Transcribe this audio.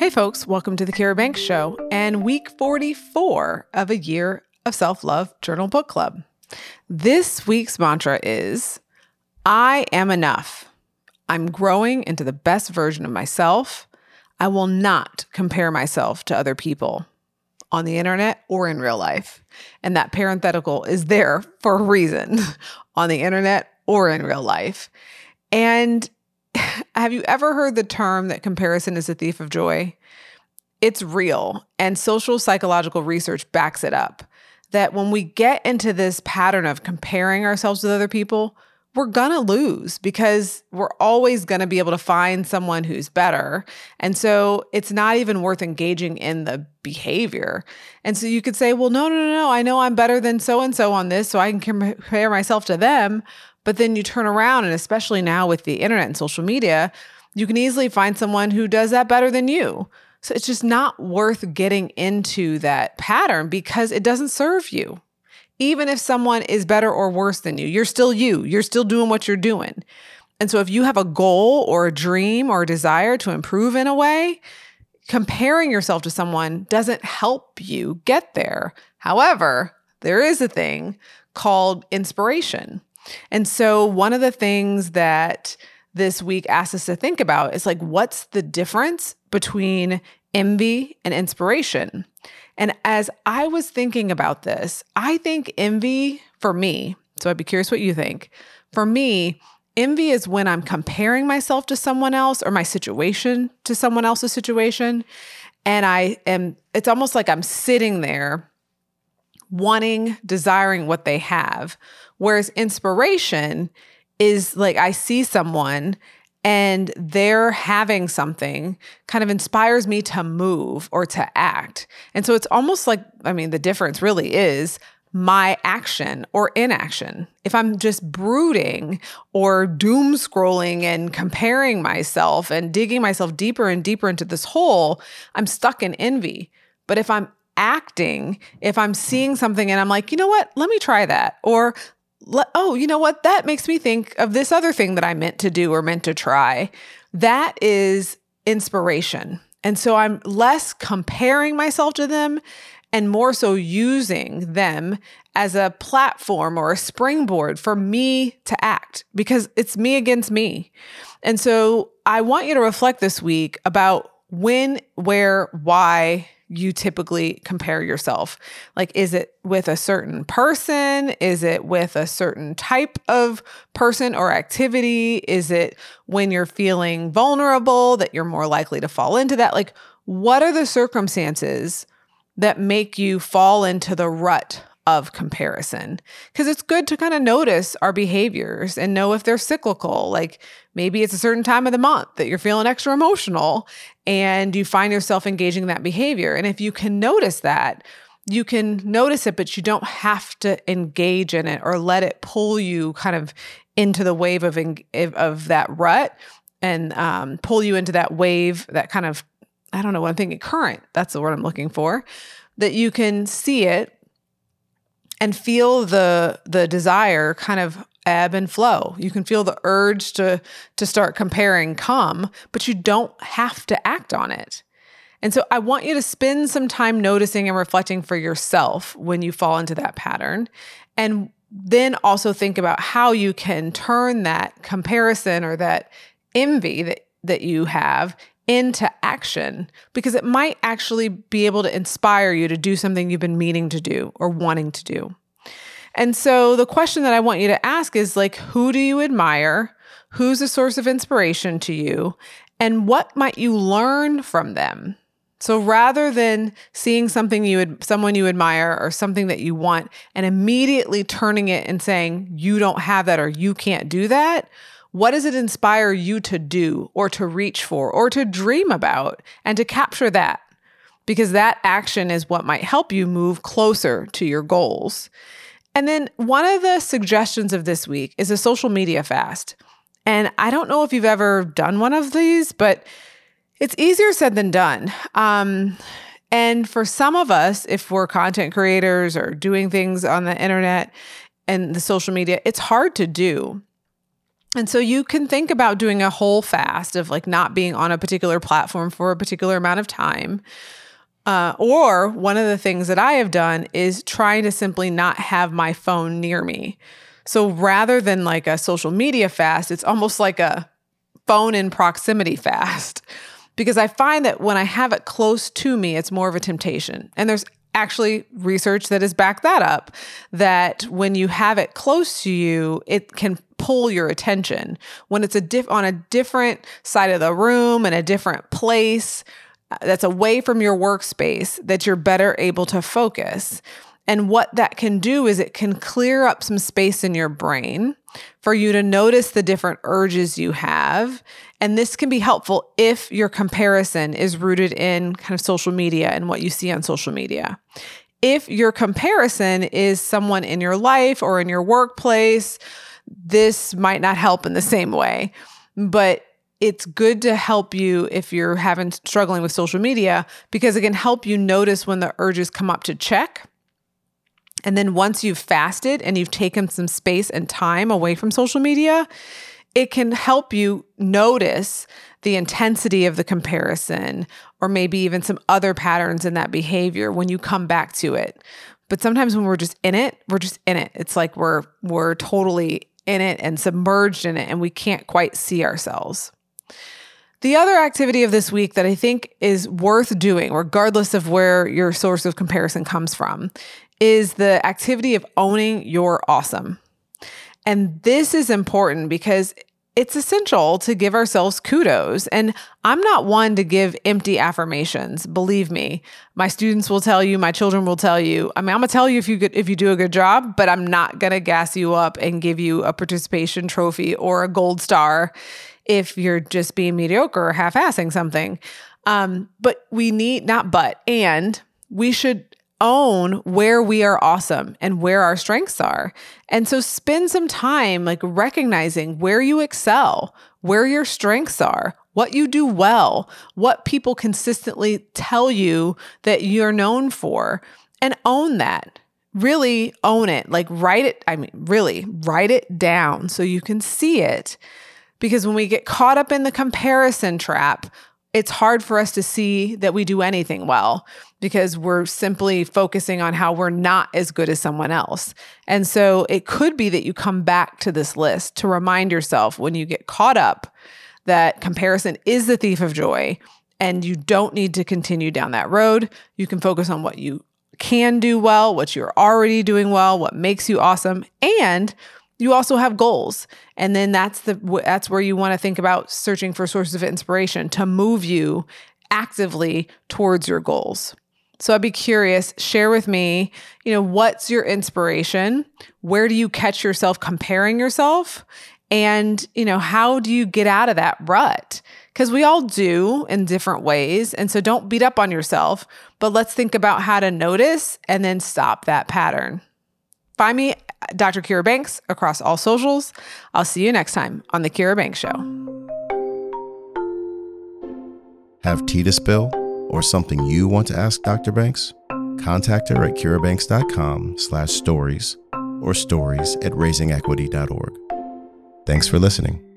Hey folks, welcome to the Kara Banks Show and week 44 of a year of self-love journal book club. This week's mantra is, I am enough. I'm growing into the best version of myself. I will not compare myself to other people on the internet or in real life. And that parenthetical is there for a reason, on the internet or in real life. And have you ever heard the term that comparison is a thief of joy? It's real, and social psychological research backs it up, that when we get into this pattern of comparing ourselves with other people, we're gonna lose because we're always gonna be able to find someone who's better. And so it's not even worth engaging in the behavior. And so you could say, well, no, I know I'm better than so-and-so on this, so I can compare myself to them. But then you turn around, and especially now with the internet and social media, you can easily find someone who does that better than you. So it's just not worth getting into that pattern because it doesn't serve you. Even if someone is better or worse than you, you're still you. You're still doing what you're doing. And so if you have a goal or a dream or a desire to improve in a way, comparing yourself to someone doesn't help you get there. However, there is a thing called inspiration. And so one of the things that this week asks us to think about is like, what's the difference between envy and inspiration? And as I was thinking about this, I think envy for me, so I'd be curious what you think. For me, envy is when I'm comparing myself to someone else or my situation to someone else's situation. And it's almost like I'm sitting there desiring what they have. Whereas inspiration is like I see someone and they're having something kind of inspires me to move or to act. And so it's almost like, the difference really is my action or inaction. If I'm just brooding or doom scrolling and comparing myself and digging myself deeper and deeper into this hole, I'm stuck in envy. But if I'm acting, if I'm seeing something and I'm like, you know what, let me try that. Or, oh, you know what, that makes me think of this other thing that I meant to do or meant to try. That is inspiration. And so I'm less comparing myself to them and more so using them as a platform or a springboard for me to act because it's me against me. And so I want you to reflect this week about when, where, why you typically compare yourself. Like, is it with a certain person? Is it with a certain type of person or activity? Is it when you're feeling vulnerable that you're more likely to fall into that? Like, what are the circumstances that make you fall into the rut of comparison? Because it's good to kind of notice our behaviors and know if they're cyclical. Like maybe it's a certain time of the month that you're feeling extra emotional and you find yourself engaging in that behavior. And if you can notice that, you can notice it, but you don't have to engage in it or let it pull you kind of into the wave of that rut and pull you into that wave, that kind of, I don't know what I'm thinking, current. That's the word I'm looking for. That you can see it and feel the desire kind of ebb and flow. You can feel the urge to start comparing come, but you don't have to act on it. And so I want you to spend some time noticing and reflecting for yourself when you fall into that pattern. And then also think about how you can turn that comparison or that envy that you have into action, because it might actually be able to inspire you to do something you've been meaning to do or wanting to do. And so the question that I want you to ask is like, who do you admire? Who's a source of inspiration to you? And what might you learn from them? So rather than seeing someone you admire or something that you want and immediately turning it and saying, you don't have that or you can't do that, what does it inspire you to do or to reach for or to dream about and to capture that? Because that action is what might help you move closer to your goals. And then one of the suggestions of this week is a social media fast. And I don't know if you've ever done one of these, but it's easier said than done. And for some of us, if we're content creators or doing things on the internet and the social media, it's hard to do. And so you can think about doing a whole fast of like not being on a particular platform for a particular amount of time. Or one of the things that I have done is trying to simply not have my phone near me. So rather than like a social media fast, it's almost like a phone in proximity fast, because I find that when I have it close to me, it's more of a temptation. And there's actually research that has backed that up, that when you have it close to you, it can pull your attention. When it's on a different side of the room and a different place that's away from your workspace, that you're better able to focus. And what that can do is it can clear up some space in your brain for you to notice the different urges you have. And this can be helpful if your comparison is rooted in kind of social media and what you see on social media. If your comparison is someone in your life or in your workplace, this might not help in the same way. But it's good to help you if you're struggling with social media, because it can help you notice when the urges come up to check. And then once you've fasted and you've taken some space and time away from social media, it can help you notice the intensity of the comparison, or maybe even some other patterns in that behavior when you come back to it. But sometimes when we're just in it, we're just in it. It's like we're totally in it and submerged in it, and we can't quite see ourselves. The other activity of this week that I think is worth doing, regardless of where your source of comparison comes from, is the activity of owning your awesome. And this is important because it's essential to give ourselves kudos. And I'm not one to give empty affirmations. Believe me, my students will tell you, my children will tell you. I mean, I'm gonna tell you if you do a good job, but I'm not gonna gas you up and give you a participation trophy or a gold star if you're just being mediocre or half-assing something. But we should own where we are awesome and where our strengths are. And so spend some time like recognizing where you excel, where your strengths are, what you do well, what people consistently tell you that you're known for, and own that. Really own it. Like write it down so you can see it. Because when we get caught up in the comparison trap, it's hard for us to see that we do anything well, because we're simply focusing on how we're not as good as someone else. And so it could be that you come back to this list to remind yourself when you get caught up that comparison is the thief of joy, and you don't need to continue down that road. You can focus on what you can do well, what you're already doing well, what makes you awesome, and you also have goals. And then that's where you want to think about searching for sources of inspiration to move you actively towards your goals. So I'd be curious, share with me, what's your inspiration? Where do you catch yourself comparing yourself? And, how do you get out of that rut? Because we all do in different ways. And so don't beat up on yourself, but let's think about how to notice and then stop that pattern. Find me, Dr. Kira Banks, across all socials. I'll see you next time on The Kira Banks Show. Have tea to spill or something you want to ask Dr. Banks? Contact her at kirabanks.com/stories or stories@raisingequity.org. Thanks for listening.